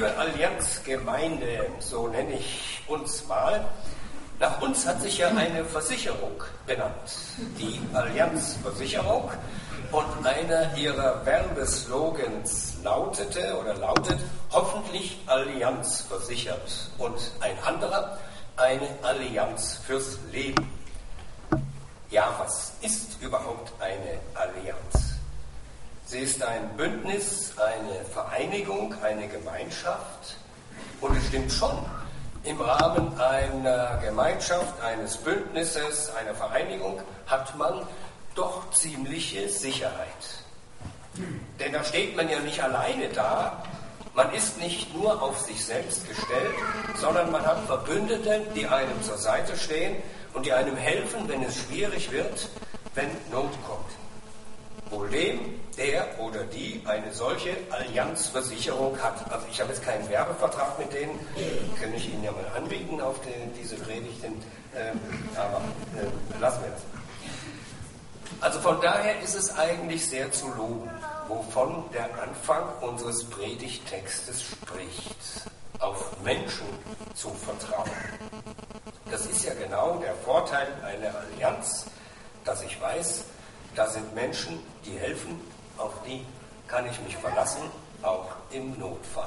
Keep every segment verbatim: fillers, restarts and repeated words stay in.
Liebe Allianz-Gemeinde, so nenne ich uns mal, nach uns hat sich ja eine Versicherung benannt, die Allianz-Versicherung, und einer ihrer Werbeslogans lautete oder lautet, hoffentlich Allianz versichert, und ein anderer, eine Allianz fürs Leben. Ja, was ist überhaupt eine Allianz? Sie ist ein Bündnis, eine Vereinigung, eine Gemeinschaft, und es stimmt schon, im Rahmen einer Gemeinschaft, eines Bündnisses, einer Vereinigung hat man doch ziemliche Sicherheit. Denn da steht man ja nicht alleine da, man ist nicht nur auf sich selbst gestellt, sondern man hat Verbündete, die einem zur Seite stehen und die einem helfen, wenn es schwierig wird, wenn Not kommt. Wohl dem, der oder die eine solche Allianzversicherung hat. Also ich habe jetzt keinen Werbevertrag mit denen, kann ich Ihnen ja mal anbieten auf die, diese Predigten, äh, aber äh, lassen wir das. Also von daher ist es eigentlich sehr zu loben, wovon der Anfang unseres Predigttextes spricht, auf Menschen zu vertrauen. Das ist ja genau der Vorteil einer Allianz, dass ich weiß, da sind Menschen, die helfen, auf die kann ich mich verlassen, auch im Notfall.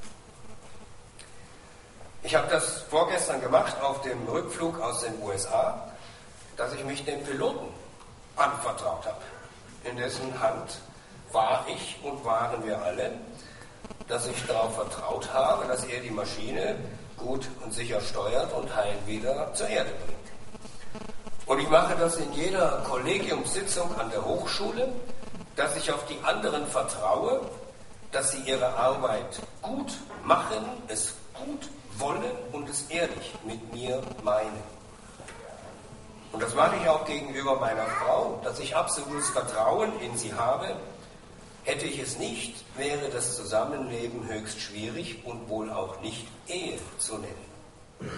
Ich habe das vorgestern gemacht auf dem Rückflug aus den U S A, dass ich mich dem Piloten anvertraut habe. In dessen Hand war ich und waren wir alle, dass ich darauf vertraut habe, dass er die Maschine gut und sicher steuert und heil wieder zur Erde bringt. Und ich mache das in jeder Kollegiumssitzung an der Hochschule, dass ich auf die anderen vertraue, dass sie ihre Arbeit gut machen, es gut wollen und es ehrlich mit mir meinen. Und das mache ich auch gegenüber meiner Frau, dass ich absolutes Vertrauen in sie habe. Hätte ich es nicht, wäre das Zusammenleben höchst schwierig und wohl auch nicht Ehe zu nennen.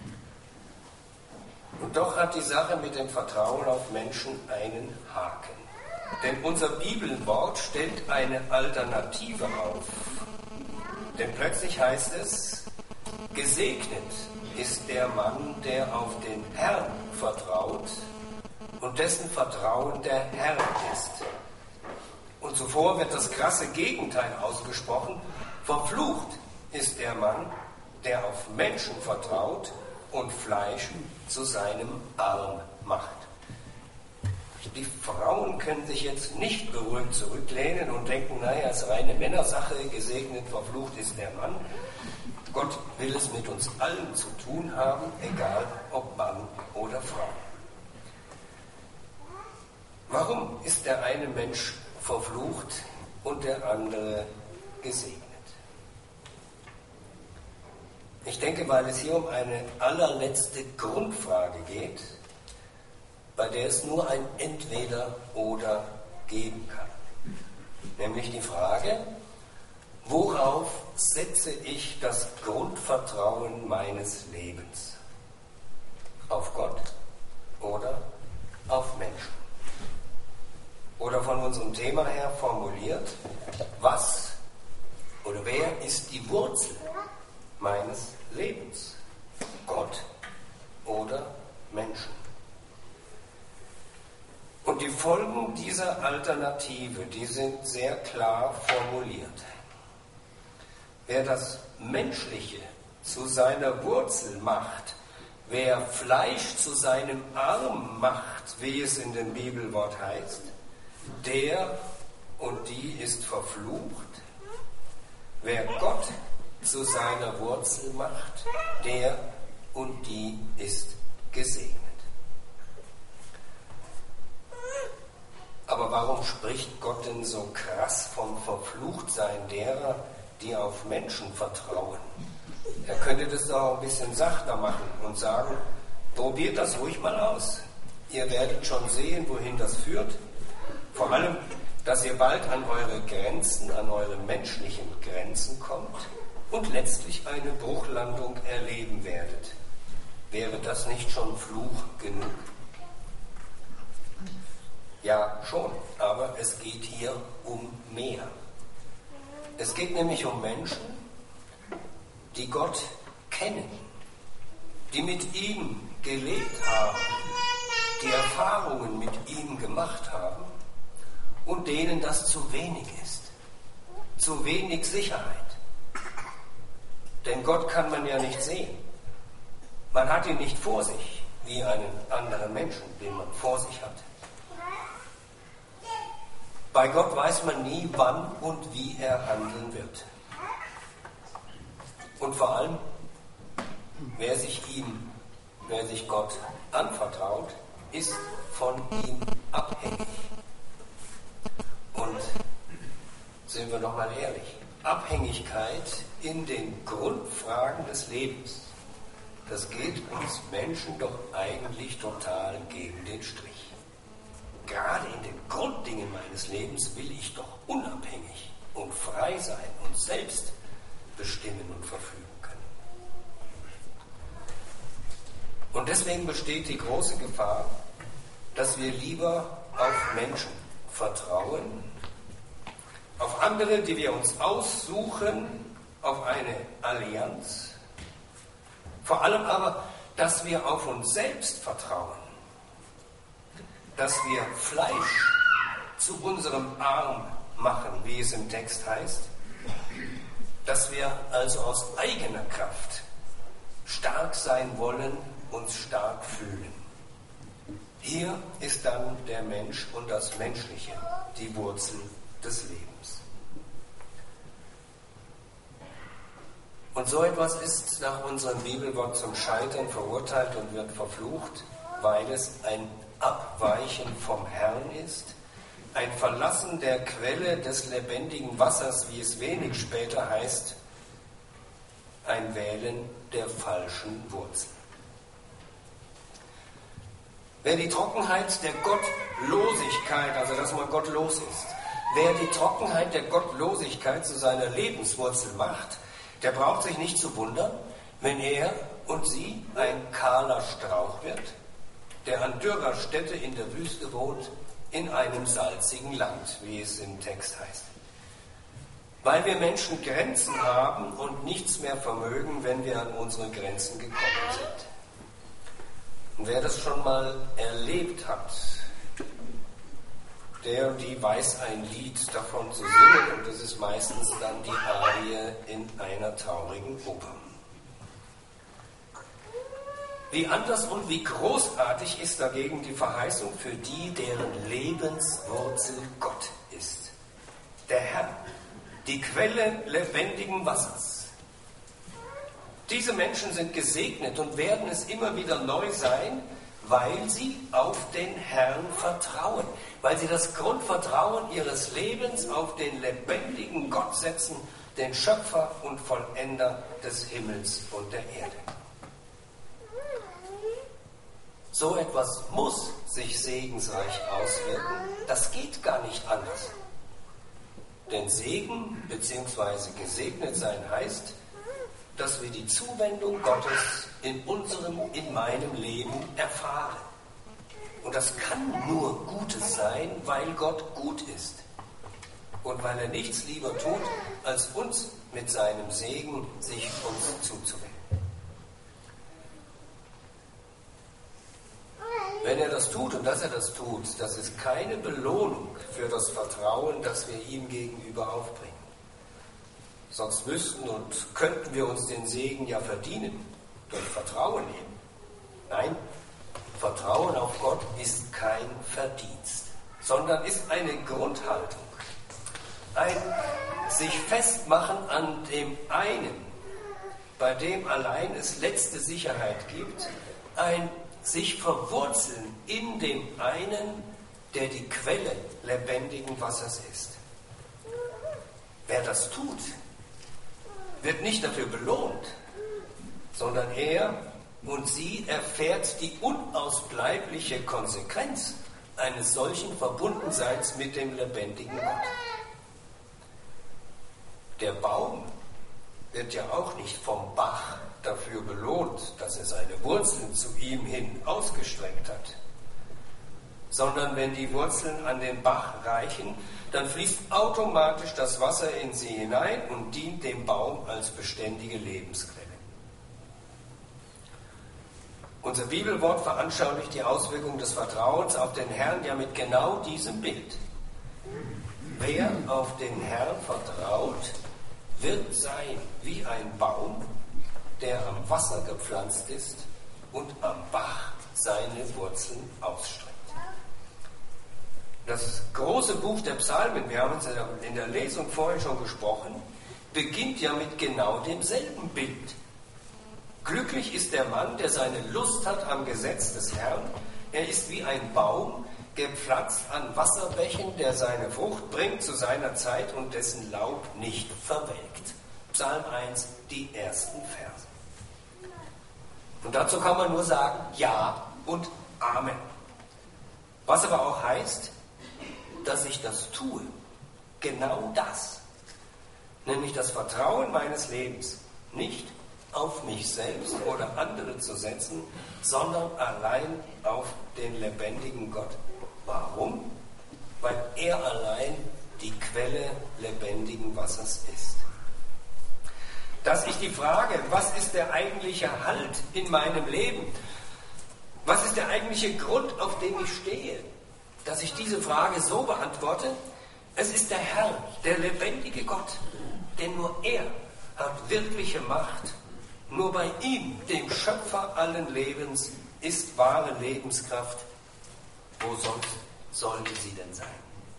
Und doch hat die Sache mit dem Vertrauen auf Menschen einen Haken. Denn unser Bibelwort stellt eine Alternative auf. Denn plötzlich heißt es, gesegnet ist der Mann, der auf den Herrn vertraut und dessen Vertrauen der Herr ist. Und zuvor wird das krasse Gegenteil ausgesprochen, verflucht ist der Mann, der auf Menschen vertraut und Fleisch zu seinem Arm macht. Die Frauen können sich jetzt nicht beruhigt zurücklehnen und denken, naja, es ist reine Männersache, gesegnet, verflucht ist der Mann. Gott will es mit uns allen zu tun haben, egal ob Mann oder Frau. Warum ist der eine Mensch verflucht und der andere gesegnet? Ich denke, weil es hier um eine allerletzte Grundfrage geht, bei der es nur ein Entweder-Oder geben kann. Nämlich die Frage, worauf setze ich das Grundvertrauen meines Lebens? Auf Gott oder auf Menschen? Oder von unserem Thema her formuliert, was oder wer ist die Wurzel meines Lebens? Gott oder Menschen? Und die Folgen dieser Alternative, die sind sehr klar formuliert. Wer das Menschliche zu seiner Wurzel macht, wer Fleisch zu seinem Arm macht, wie es in dem Bibelwort heißt, der und die ist verflucht. Wer Gott zu seiner Wurzel macht, der und die ist gesegnet. Aber warum spricht Gott denn so krass vom Verfluchtsein derer, die auf Menschen vertrauen? Er könnte das doch auch ein bisschen sachter machen und sagen, probiert das ruhig mal aus. Ihr werdet schon sehen, wohin das führt. Vor allem, dass ihr bald an eure Grenzen, an eure menschlichen Grenzen kommt und letztlich eine Bruchlandung erleben werdet. Wäre das nicht schon Fluch genug? Ja, schon, aber es geht hier um mehr. Es geht nämlich um Menschen, die Gott kennen, die mit ihm gelebt haben, die Erfahrungen mit ihm gemacht haben und denen das zu wenig ist, zu wenig Sicherheit. Denn Gott kann man ja nicht sehen. Man hat ihn nicht vor sich, wie einen anderen Menschen, den man vor sich hat. Bei Gott weiß man nie, wann und wie er handeln wird. Und vor allem, wer sich ihm, wer sich Gott anvertraut, ist von ihm abhängig. Und sind wir doch mal ehrlich, Abhängigkeit in den Grundfragen des Lebens, das geht uns Menschen doch eigentlich total gegen den Strich. Gerade in den Grunddingen meines Lebens will ich doch unabhängig und frei sein und selbst bestimmen und verfügen können. Und deswegen besteht die große Gefahr, dass wir lieber auf Menschen vertrauen, auf andere, die wir uns aussuchen, auf eine Allianz, vor allem aber, dass wir auf uns selbst vertrauen, dass wir Fleisch zu unserem Arm machen, wie es im Text heißt, dass wir also aus eigener Kraft stark sein wollen, uns stark fühlen. Hier ist dann der Mensch und das Menschliche, die Wurzel des Lebens. Und so etwas ist nach unserem Bibelwort zum Scheitern verurteilt und wird verflucht, weil es ein Abweichen vom Herrn ist, ein Verlassen der Quelle des lebendigen Wassers, wie es wenig später heißt, ein Wählen der falschen Wurzel. Wer die Trockenheit der Gottlosigkeit, also dass man gottlos ist, wer die Trockenheit der Gottlosigkeit zu seiner Lebenswurzel macht, der braucht sich nicht zu wundern, wenn er und sie ein kahler Strauch wird, der an dürrer Stätte in der Wüste wohnt, in einem salzigen Land, wie es im Text heißt. Weil wir Menschen Grenzen haben und nichts mehr vermögen, wenn wir an unsere Grenzen gekommen sind. Und wer das schon mal erlebt hat, der und die weiß ein Lied davon zu singen, und das ist meistens dann die Arie in einer traurigen Oper. Wie anders und wie großartig ist dagegen die Verheißung für die, deren Lebenswurzel Gott ist. Der Herr, die Quelle lebendigen Wassers. Diese Menschen sind gesegnet und werden es immer wieder neu sein, weil sie auf den Herrn vertrauen, weil sie das Grundvertrauen ihres Lebens auf den lebendigen Gott setzen, den Schöpfer und Vollender des Himmels und der Erde. So etwas muss sich segensreich auswirken, das geht gar nicht anders. Denn Segen bzw. gesegnet sein heißt, dass wir die Zuwendung Gottes in unserem, in meinem Leben erfahren. Und das kann nur Gutes sein, weil Gott gut ist. Und weil er nichts lieber tut, als uns mit seinem Segen sich uns zuzuwenden. Wenn er das tut, und dass er das tut, das ist keine Belohnung für das Vertrauen, das wir ihm gegenüber aufbringen. Sonst müssten und könnten wir uns den Segen ja verdienen, durch Vertrauen eben. Nein, Vertrauen auf Gott ist kein Verdienst, sondern ist eine Grundhaltung. Ein sich festmachen an dem einen, bei dem allein es letzte Sicherheit gibt, ein sich verwurzeln in dem einen, der die Quelle lebendigen Wassers ist. Wer das tut, wird nicht dafür belohnt, sondern er und sie erfährt die unausbleibliche Konsequenz eines solchen Verbundenseins mit dem lebendigen Gott. Der Baum wird ja auch nicht vom Bach dafür belohnt, dass er seine Wurzeln zu ihm hin ausgestreckt hat. sondern wenn die Wurzeln an den Bach reichen, dann fließt automatisch das Wasser in sie hinein und dient dem Baum als beständige Lebensquelle. Unser Bibelwort veranschaulicht die Auswirkung des Vertrauens auf den Herrn ja mit genau diesem Bild. Wer auf den Herrn vertraut, wird sein wie ein Baum, der am Wasser gepflanzt ist und am Bach seine Wurzeln ausstreckt. Das große Buch der Psalmen, wir haben uns in der Lesung vorhin schon gesprochen, beginnt ja mit genau demselben Bild. Glücklich ist der Mann, der seine Lust hat am Gesetz des Herrn. Er ist wie ein Baum, gepflanzt an Wasserbächen, der seine Frucht bringt zu seiner Zeit und dessen Laub nicht verwelkt. Psalm eins, die ersten Verse. Und dazu kann man nur sagen, Ja und Amen. Was aber auch heißt, dass ich das tue. Genau das. Nämlich das Vertrauen meines Lebens nicht auf mich selbst oder andere zu setzen, sondern allein auf den lebendigen Gott. Warum? Weil er allein die Quelle lebendigen Wassers ist. Dass ich die Frage, was ist der eigentliche Halt in meinem Leben? Was ist der eigentliche Grund, auf dem ich stehe? Dass ich diese Frage so beantworte, es ist der Herr, der lebendige Gott, denn nur er hat wirkliche Macht. Nur bei ihm, dem Schöpfer allen Lebens, ist wahre Lebenskraft. Wo sonst sollte sie denn sein?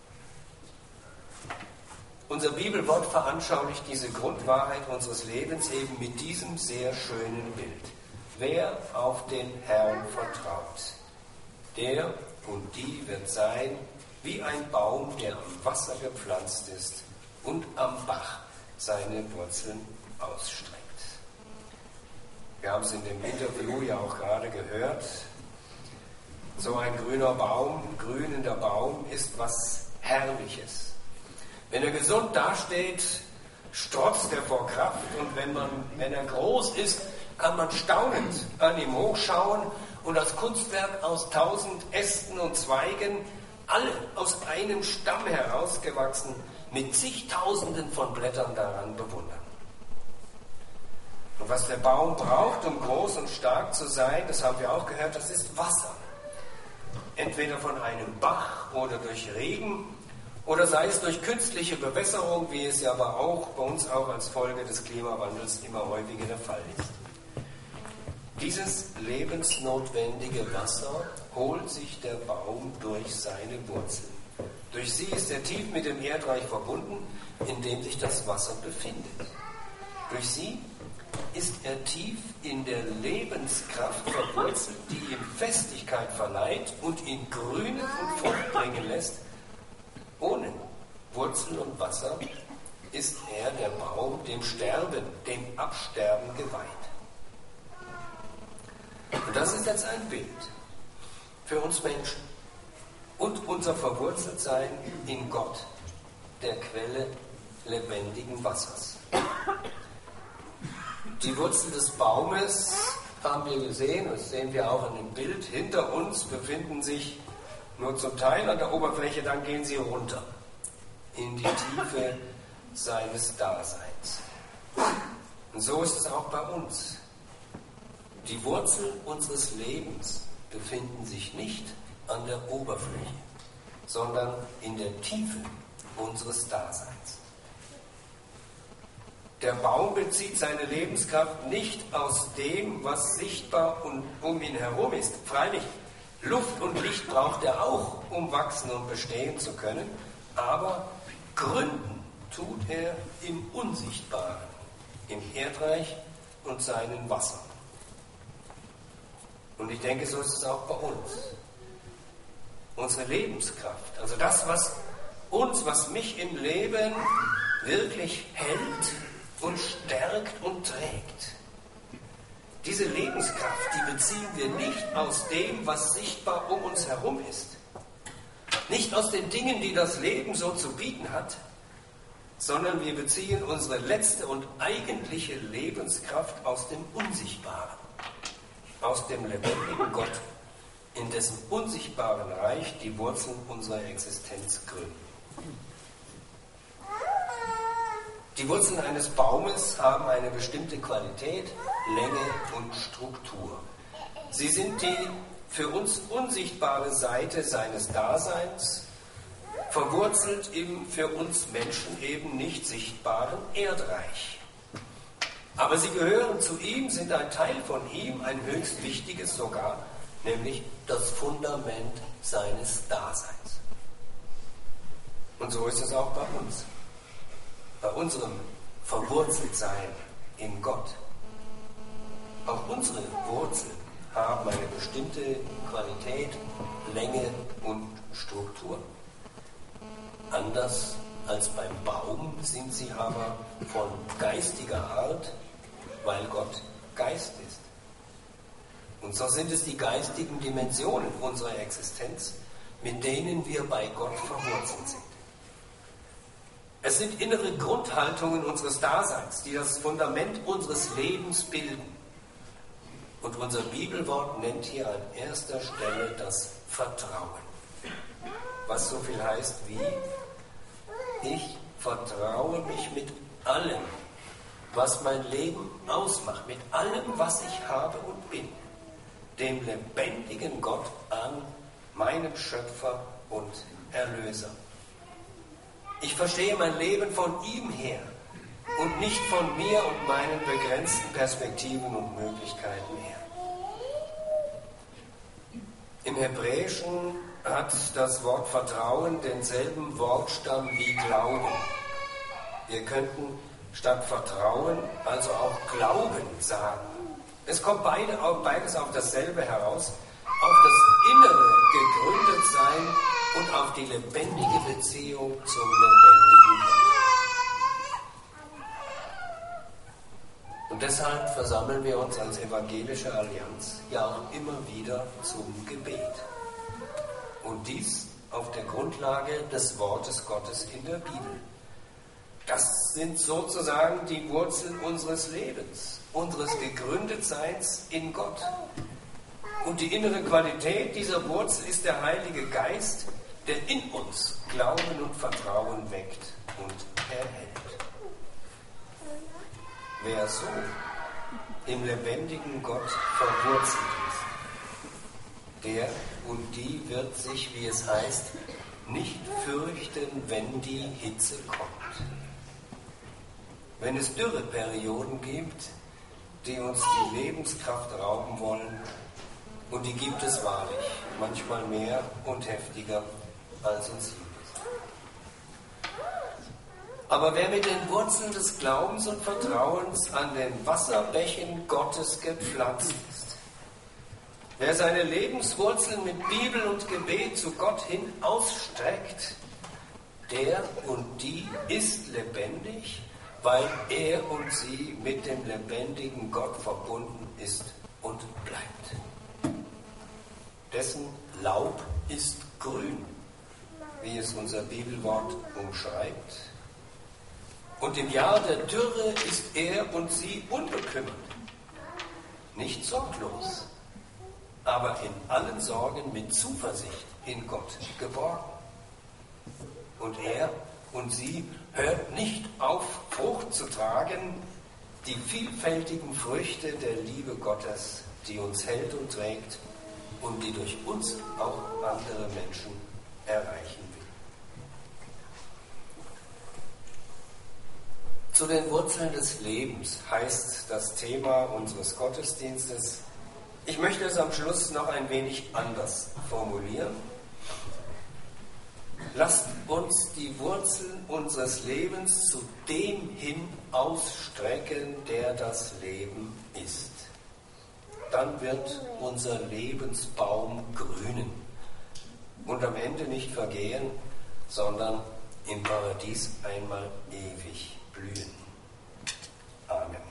Unser Bibelwort veranschaulicht diese Grundwahrheit unseres Lebens eben mit diesem sehr schönen Bild. Wer auf den Herrn vertraut, der und die wird sein wie ein Baum, der am Wasser gepflanzt ist und am Bach seine Wurzeln ausstreckt. Wir haben es in dem Interview ja auch gerade gehört. So ein grüner Baum, ein grünender Baum ist was Herrliches. Wenn er gesund dasteht, strotzt er vor Kraft und wenn, man, wenn er groß ist, kann man staunend an ihm hochschauen und das Kunstwerk aus tausend Ästen und Zweigen, alle aus einem Stamm herausgewachsen, mit zigtausenden von Blättern daran bewundern. Und was der Baum braucht, um groß und stark zu sein, das haben wir auch gehört, das ist Wasser. Entweder von einem Bach oder durch Regen oder sei es durch künstliche Bewässerung, wie es ja aber auch bei uns auch als Folge des Klimawandels immer häufiger der Fall ist. Dieses lebensnotwendige Wasser holt sich der Baum durch seine Wurzeln. Durch sie ist er tief mit dem Erdreich verbunden, in dem sich das Wasser befindet. Durch sie ist er tief in der Lebenskraft verwurzelt, die ihm Festigkeit verleiht und ihn grünen und Frucht bringen lässt. Ohne Wurzel und Wasser ist er der Baum dem Sterben, dem Absterben geweiht. Und das ist jetzt ein Bild für uns Menschen und unser Verwurzeltsein in Gott, der Quelle lebendigen Wassers. Die Wurzel des Baumes haben wir gesehen, das sehen wir auch in dem Bild. Hinter uns befinden sich nur zum Teil an der Oberfläche, dann gehen sie runter in die Tiefe seines Daseins. Und so ist es auch bei uns. Die Wurzeln unseres Lebens befinden sich nicht an der Oberfläche, sondern in der Tiefe unseres Daseins. Der Baum bezieht seine Lebenskraft nicht aus dem, was sichtbar und um ihn herum ist. Freilich, Luft und Licht braucht er auch, um wachsen und bestehen zu können, aber gründen tut er im Unsichtbaren, im Erdreich und seinen Wassern. Und ich denke, so ist es auch bei uns. Unsere Lebenskraft, also das, was uns, was mich im Leben wirklich hält und stärkt und trägt. Diese Lebenskraft, die beziehen wir nicht aus dem, was sichtbar um uns herum ist. Nicht aus den Dingen, die das Leben so zu bieten hat, sondern wir beziehen unsere letzte und eigentliche Lebenskraft aus dem Unsichtbaren, aus dem lebendigen Gott, in dessen unsichtbaren Reich die Wurzeln unserer Existenz gründen. Die Wurzeln eines Baumes haben eine bestimmte Qualität, Länge und Struktur. Sie sind die für uns unsichtbare Seite seines Daseins, verwurzelt im für uns Menschen eben nicht sichtbaren Erdreich. Aber sie gehören zu ihm, sind ein Teil von ihm, ein höchst wichtiges sogar, nämlich das Fundament seines Daseins. Und so ist es auch bei uns, bei unserem Verwurzeltsein in Gott. Auch unsere Wurzeln haben eine bestimmte Qualität, Länge und Struktur. Anders als beim Baum sind sie aber von geistiger Art, weil Gott Geist ist. Und so sind es die geistigen Dimensionen unserer Existenz, mit denen wir bei Gott verwurzelt sind. Es sind innere Grundhaltungen unseres Daseins, die das Fundament unseres Lebens bilden. Und unser Bibelwort nennt hier an erster Stelle das Vertrauen. Was so viel heißt wie: Ich vertraue mich mit allem, was mein Leben ausmacht, mit allem, was ich habe und bin, dem lebendigen Gott an, meinem Schöpfer und Erlöser. Ich verstehe mein Leben von ihm her und nicht von mir und meinen begrenzten Perspektiven und Möglichkeiten her. Im Hebräischen hat das Wort Vertrauen denselben Wortstamm wie Glauben. Wir könnten statt Vertrauen also auch Glauben sagen. Es kommt beide, beides auf dasselbe heraus, auf das innere Gegründetsein und auf die lebendige Beziehung zum lebendigen Gott. Und deshalb versammeln wir uns als evangelische Allianz ja auch immer wieder zum Gebet. Und dies auf der Grundlage des Wortes Gottes in der Bibel. Das sind sozusagen die Wurzeln unseres Lebens, unseres Gegründetseins in Gott. Und die innere Qualität dieser Wurzel ist der Heilige Geist, der in uns Glauben und Vertrauen weckt und erhält. Wer so im lebendigen Gott verwurzelt ist, der und die wird sich, wie es heißt, nicht fürchten, wenn die Hitze kommt. Wenn es Dürreperioden gibt, die uns die Lebenskraft rauben wollen, und die gibt es wahrlich, manchmal mehr und heftiger, als uns lieb ist. Aber wer mit den Wurzeln des Glaubens und Vertrauens an den Wasserbächen Gottes gepflanzt ist, wer seine Lebenswurzeln mit Bibel und Gebet zu Gott hin ausstreckt, der und die ist lebendig, weil er und sie mit dem lebendigen Gott verbunden ist und bleibt. Dessen Laub ist grün, wie es unser Bibelwort umschreibt. Und im Jahr der Dürre ist er und sie unbekümmert, nicht sorglos, aber in allen Sorgen mit Zuversicht in Gott geborgen. Und er und sie hört nicht auf, Frucht zu tragen, die vielfältigen Früchte der Liebe Gottes, die uns hält und trägt und die durch uns auch andere Menschen erreichen will. Zu den Wurzeln des Lebens heißt das Thema unseres Gottesdienstes. Ich möchte es am Schluss noch ein wenig anders formulieren. Lasst uns die Wurzeln unseres Lebens zu dem hin ausstrecken, der das Leben ist. Dann wird unser Lebensbaum grünen und am Ende nicht vergehen, sondern im Paradies einmal ewig blühen.